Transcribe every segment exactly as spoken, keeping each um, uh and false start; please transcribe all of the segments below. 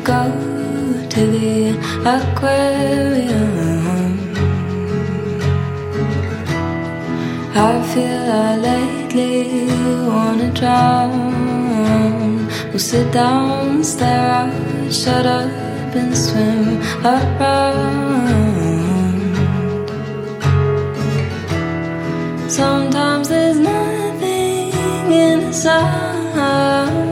go to the aquarium. I feel I lately wanna drown. We'll sit down, stare out, shut up and swim around. Sometimes there's nothing in the sound.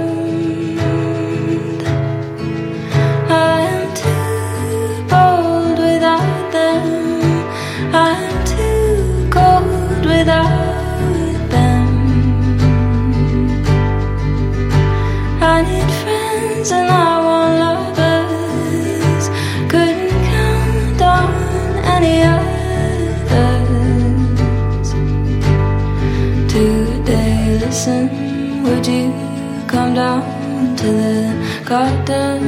I am too bold without them. I am too cold without them. I need friends and I want lovers. Couldn't count on any others. Today, listen, would you come down to the garden?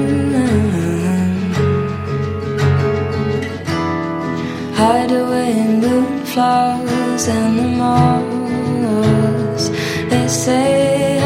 Hide away in moonflowers and the moss. They say